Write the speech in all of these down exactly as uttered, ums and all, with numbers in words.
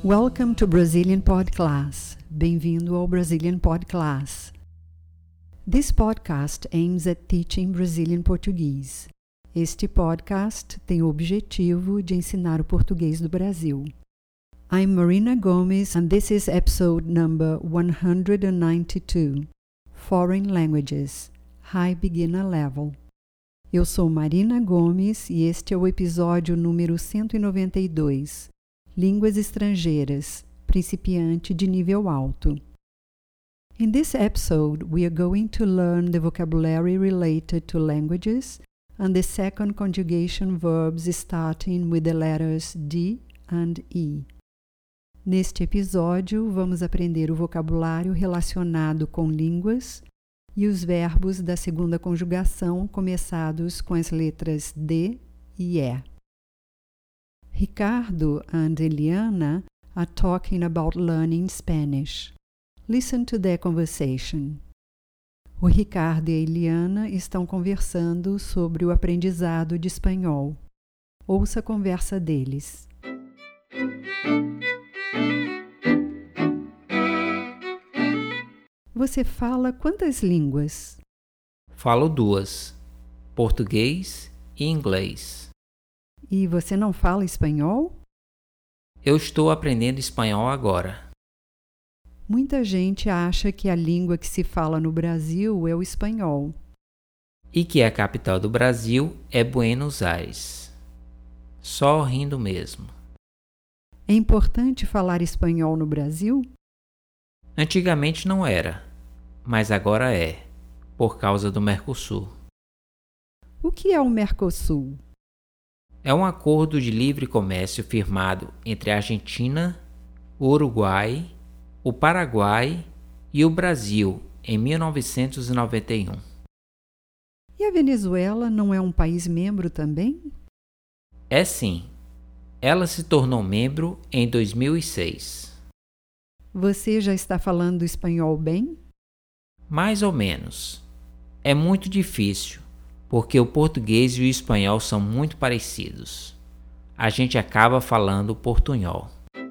Welcome to Brazilian Pod Class. Bem-vindo ao Brazilian Pod Class. This podcast aims at teaching Brazilian Portuguese. Este podcast tem o objetivo de ensinar o português do Brasil. I'm Marina Gomes and this is episode number one hundred ninety-two, Foreign Languages, High Beginner Level. Eu sou Marina Gomes e este é o episódio número cento e noventa e dois, Línguas Estrangeiras, Principiante de Nível Alto. In this episode, we are going to learn the vocabulary related to languages and the second conjugation verbs starting with the letters D and E. Neste episódio, vamos aprender o vocabulário relacionado com línguas e os verbos da segunda conjugação começados com as letras D e E. Ricardo and Eliana are talking about learning Spanish. Listen to their conversation. O Ricardo e a Eliana estão conversando sobre o aprendizado de espanhol. Ouça a conversa deles. Você fala quantas línguas? Falo duas, português e inglês. E você não fala espanhol? Eu estou aprendendo espanhol agora. Muita gente acha que a língua que se fala no Brasil é o espanhol. E que a capital do Brasil é Buenos Aires. Só rindo mesmo. É importante falar espanhol no Brasil? Antigamente não era, mas agora é, por causa do Mercosul. O que é o Mercosul? É um acordo de livre comércio firmado entre a Argentina, o Uruguai, o Paraguai e o Brasil em mil novecentos e noventa e um. E a Venezuela não é um país membro também? É sim. Ela se tornou membro em dois mil e seis. Você já está falando espanhol bem? Mais ou menos. É muito difícil, porque o português e o espanhol são muito parecidos. A gente acaba falando portunhol.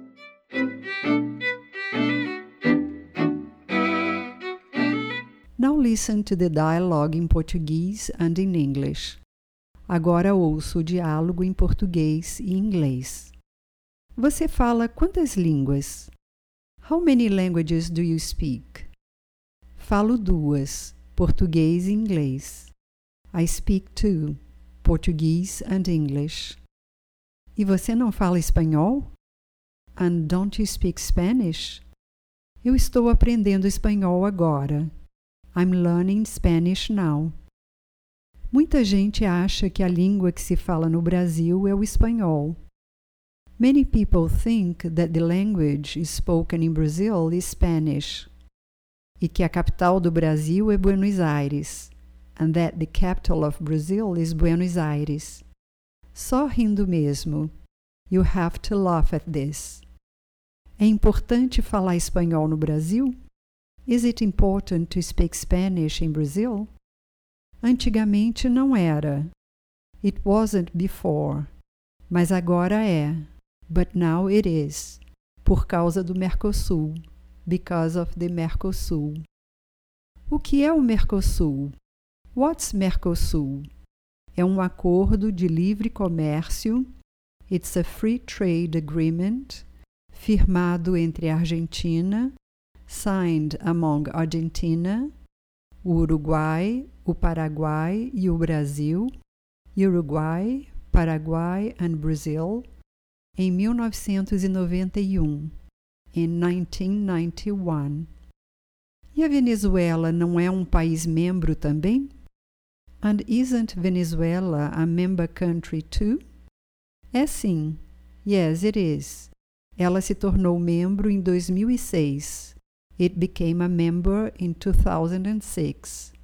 Now listen to the dialogue in Portuguese and in English. Agora ouça o diálogo em português e inglês. Você fala quantas línguas? How many languages do you speak? Falo duas, português e inglês. I speak two, Portuguese and English. E você não fala espanhol? And don't you speak Spanish? Eu estou aprendendo espanhol agora. I'm learning Spanish now. Muita gente acha que a língua que se fala no Brasil é o espanhol. Many people think that the language spoken in Brazil is Spanish. E que a capital do Brasil é Buenos Aires. And that the capital of Brazil is Buenos Aires. Só rindo mesmo. You have to laugh at this. É importante falar espanhol no Brasil? Is it important to speak Spanish in Brazil? Antigamente não era. It wasn't before. Mas agora é. But now it is. Por causa do Mercosul. Because of the Mercosul. O que é o Mercosul? What's Mercosul? É um acordo de livre comércio. It's a free trade agreement. Firmado entre a Argentina, signed among Argentina, o Uruguai, o Paraguai e o Brasil, Uruguai, Paraguai and Brazil, em mil novecentos e noventa e um, in nineteen ninety-one. E a Venezuela não é um país membro também? And isn't Venezuela a member country too? É sim. Yes, it is. Ela se tornou membro em dois mil e seis. It became a member in two thousand six.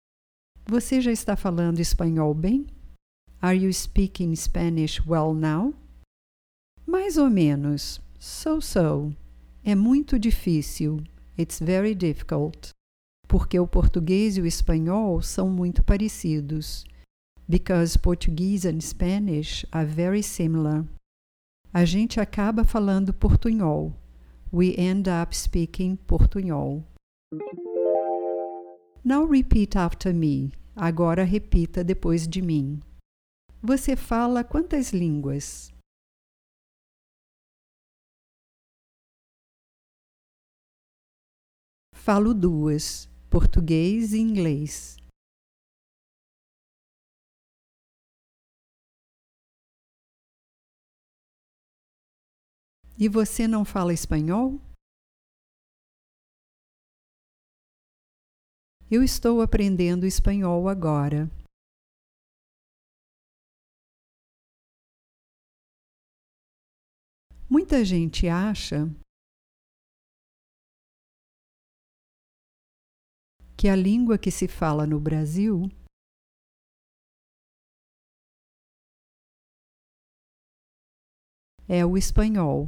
Você já está falando espanhol bem? Are you speaking Spanish well now? Mais ou menos. So-so. É muito difícil. It's very difficult. Porque o português e o espanhol são muito parecidos. Because Portuguese and Spanish are very similar. A gente acaba falando portunhol. We end up speaking portunhol. Now repeat after me. Agora repita depois de mim. Você fala quantas línguas? Falo duas, português e inglês. E você não fala espanhol? Eu estou aprendendo espanhol agora. Muita gente acha que a língua que se fala no Brasil é o espanhol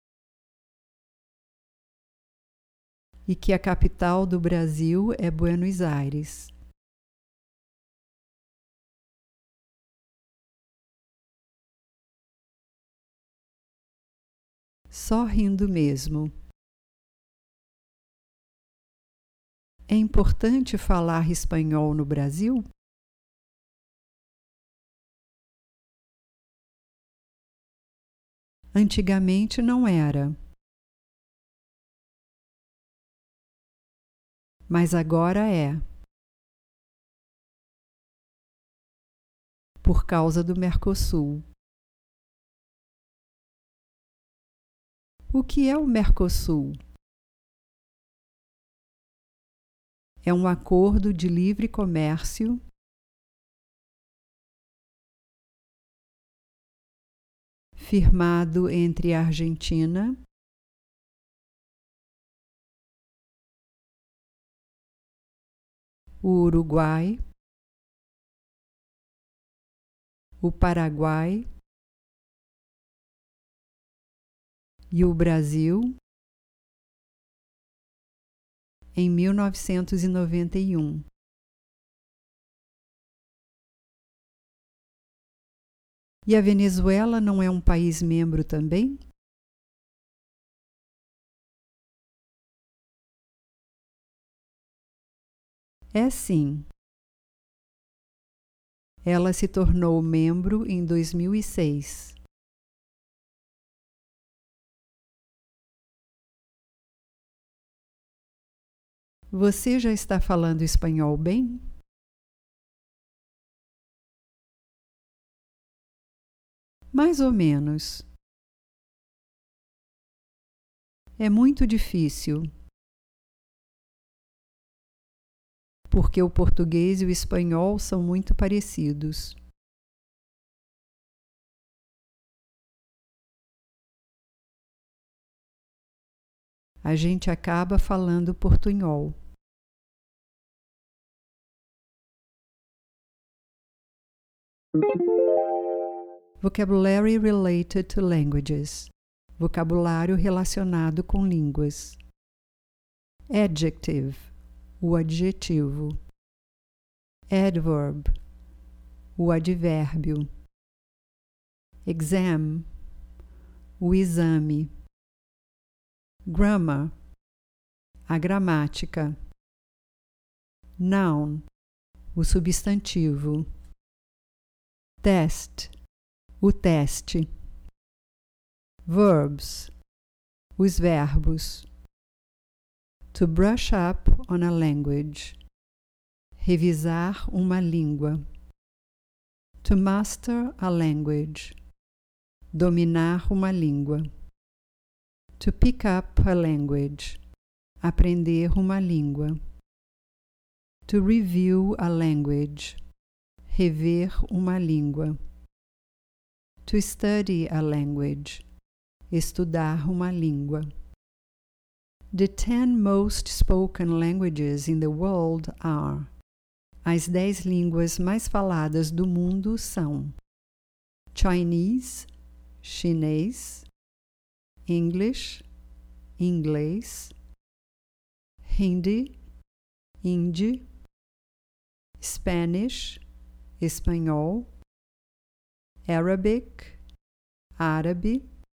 e que a capital do Brasil é Buenos Aires. Só rindo mesmo. É importante falar espanhol no Brasil? Antigamente não era. Mas agora é. Por causa do Mercosul. O que é o Mercosul? É um acordo de livre comércio firmado entre a Argentina, o Uruguai, o Paraguai e o Brasil em mil novecentos e noventa e um. E a Venezuela não é um país membro também? É sim. Ela se tornou membro em dois mil e seis. Você já está falando espanhol bem? Mais ou menos. É muito difícil. Porque o português e o espanhol são muito parecidos. A gente acaba falando portunhol. Vocabulary related to languages. Vocabulário relacionado com línguas. Adjective. O adjetivo. Adverb. O advérbio. Exam. O exame. Grammar. A gramática. Noun. O substantivo. Test. O teste. Verbs. Os verbos. To brush up on a language. Revisar uma língua. To master a language. Dominar uma língua. To pick up a language. Aprender uma língua. To review a language. Rever uma língua. To study a language. Estudar uma língua. The ten most spoken languages in the world are. As dez línguas mais faladas do mundo são Chinese, chinês, English, inglês, Hindi, hindi, Spanish, espanhol, Arabic, árabe,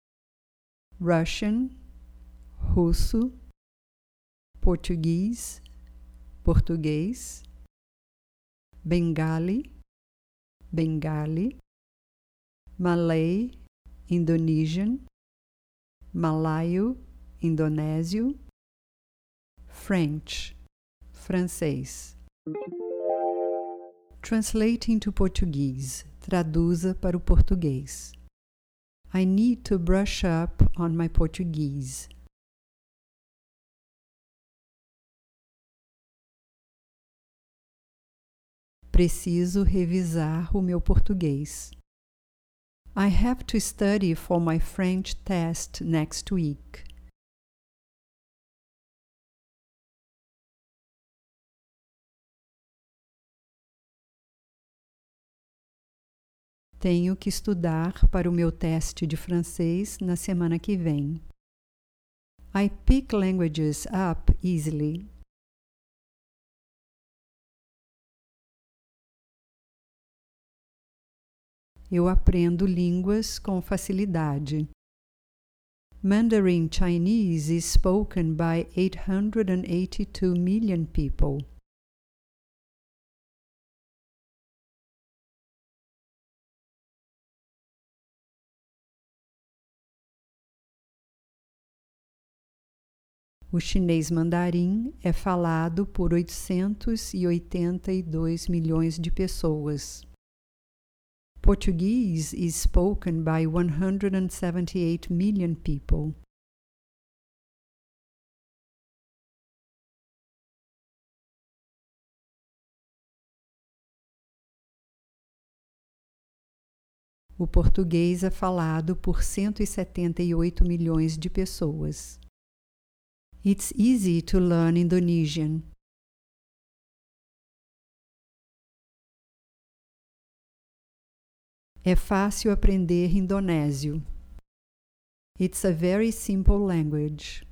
Russian, russo, português, português, Bengali, Bengali, Malay, Indonesian, malaio, indonésio, French, francês. Translate into Portuguese. Traduza para o português. I need to brush up on my Portuguese. Preciso revisar o meu português. I have to study for my French test next week. Tenho que estudar para o meu teste de francês na semana que vem. I pick languages up easily. Eu aprendo línguas com facilidade. Mandarin Chinese is spoken by eight hundred eighty-two million people. O chinês mandarim é falado por oitocentos e oitenta e dois milhões de pessoas. Portuguese is spoken by one hundred seventy-eight million people. O português é falado por cento e setenta e oito milhões de pessoas. It's easy to learn Indonesian. É fácil aprender indonésio. It's a very simple language.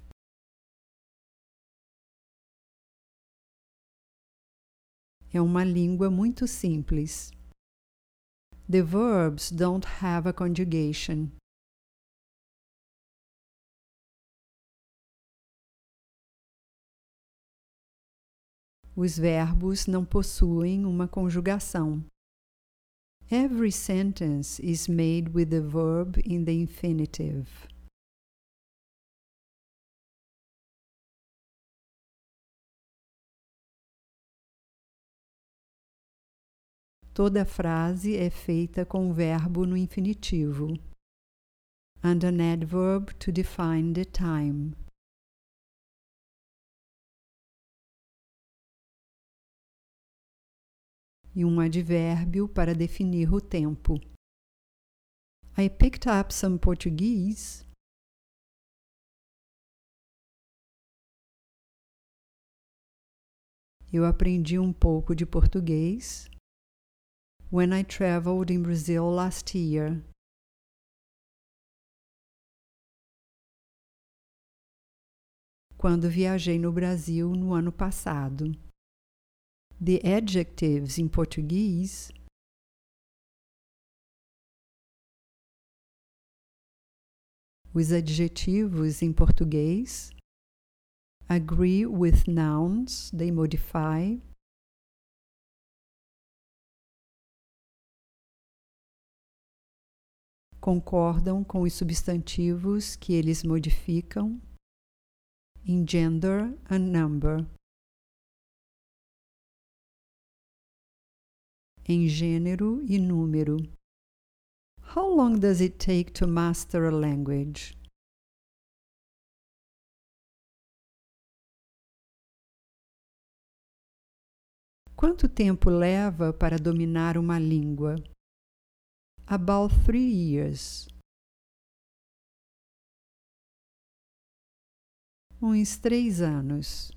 É uma língua muito simples. The verbs don't have a conjugation. Os verbos não possuem uma conjugação. Every sentence is made with the verb in the infinitive. Toda frase é feita com o verbo no infinitivo. And an adverb to define the time. E um advérbio para definir o tempo. I picked up some Portuguese. Eu aprendi um pouco de português. When I traveled in Brazil last year. Quando viajei no Brasil no ano passado. The adjectives in Portuguese. Os adjetivos em português. Agree with nouns, they modify. Concordam com os substantivos que eles modificam. In gender and number. Em gênero e número. How long does it take to master a language? Quanto tempo leva para dominar uma língua? About three years. Uns três anos.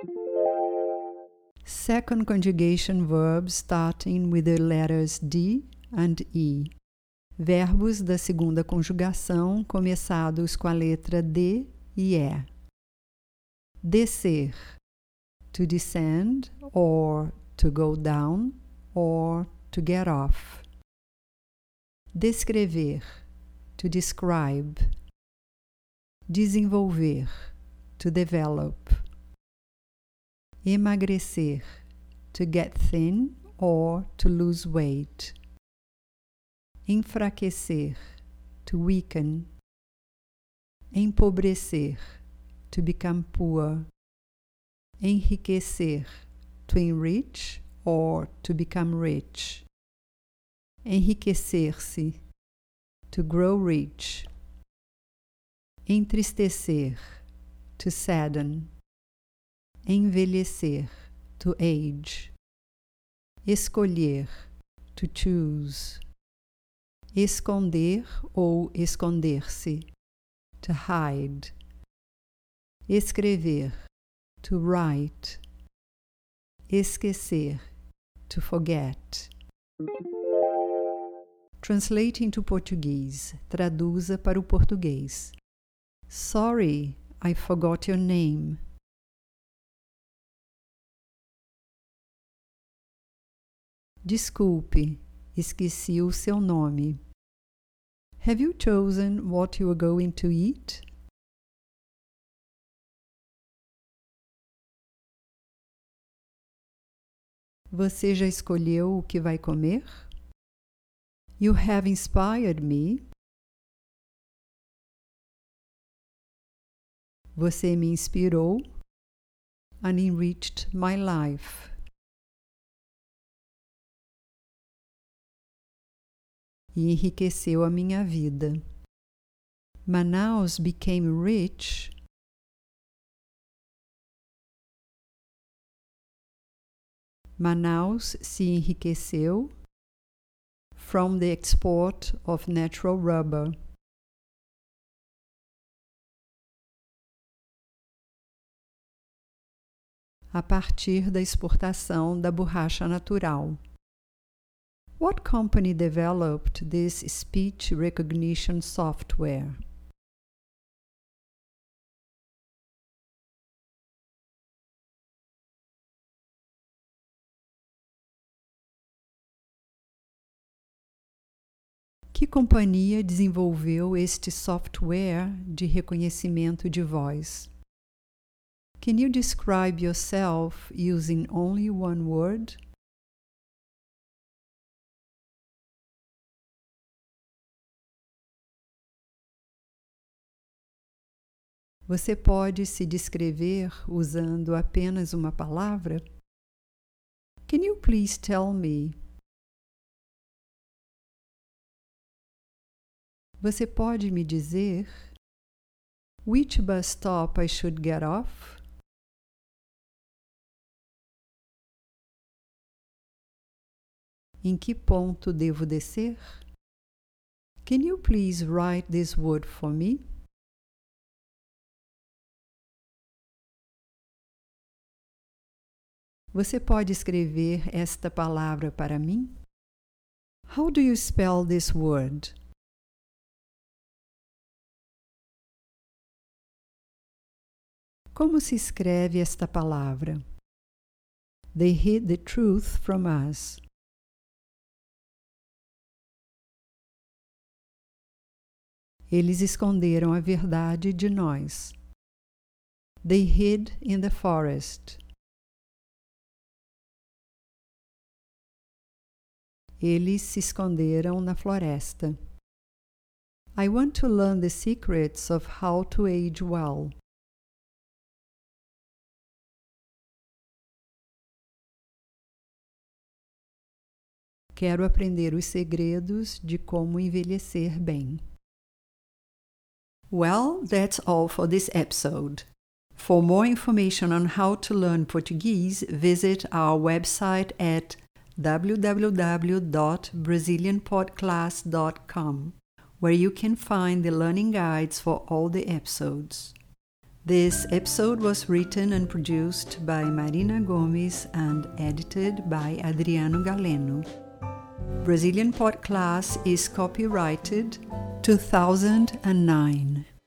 Second conjugation verbs starting with the letters D and E. Verbos da segunda conjugação começados com a letra D e E. Descer. To descend or to go down or to get off. Descrever. To describe. desenvolver, to develop. Emagrecer, to get thin or to lose weight. Enfraquecer, to weaken. Empobrecer, to become poor. Enriquecer, to enrich or to become rich. Enriquecer-se, to grow rich. Entristecer, to sadden. Envelhecer, to age. Escolher, to choose. Esconder ou esconder-se, to hide. Escrever, to write. Esquecer, to forget. Translate into Portuguese. Traduza para o português. Sorry, I forgot your name. Desculpe, esqueci o seu nome. Have you chosen what you are going to eat? Você já escolheu o que vai comer? You have inspired me. Você me inspirou and enriched my life. E enriqueceu a minha vida. Manaus became rich Manaus se enriqueceu from the export of natural rubber. A partir da exportação da borracha natural. What company developed this speech recognition software? Que companhia desenvolveu este software de reconhecimento de voz? Can you describe yourself using only one word? Você pode se descrever usando apenas uma palavra? Can you please tell me? Você pode me dizer which bus stop I should get off? Em que ponto devo descer? Can you please write this word for me? Você pode escrever esta palavra para mim? How do you spell this word? Como se escreve esta palavra? They hid the truth from us. Eles esconderam a verdade de nós. They hid in the forest. Eles se esconderam na floresta. I want to learn the secrets of how to age well. Quero aprender os segredos de como envelhecer bem. Well, that's all for this episode. For more information on how to learn Portuguese, visit our website at w w w dot brazilian pod class dot com, where you can find the learning guides for all the episodes. This episode was written and produced by Marina Gomes and edited by Adriano Galeno. Brazilian Pod Class is copyrighted two thousand nine.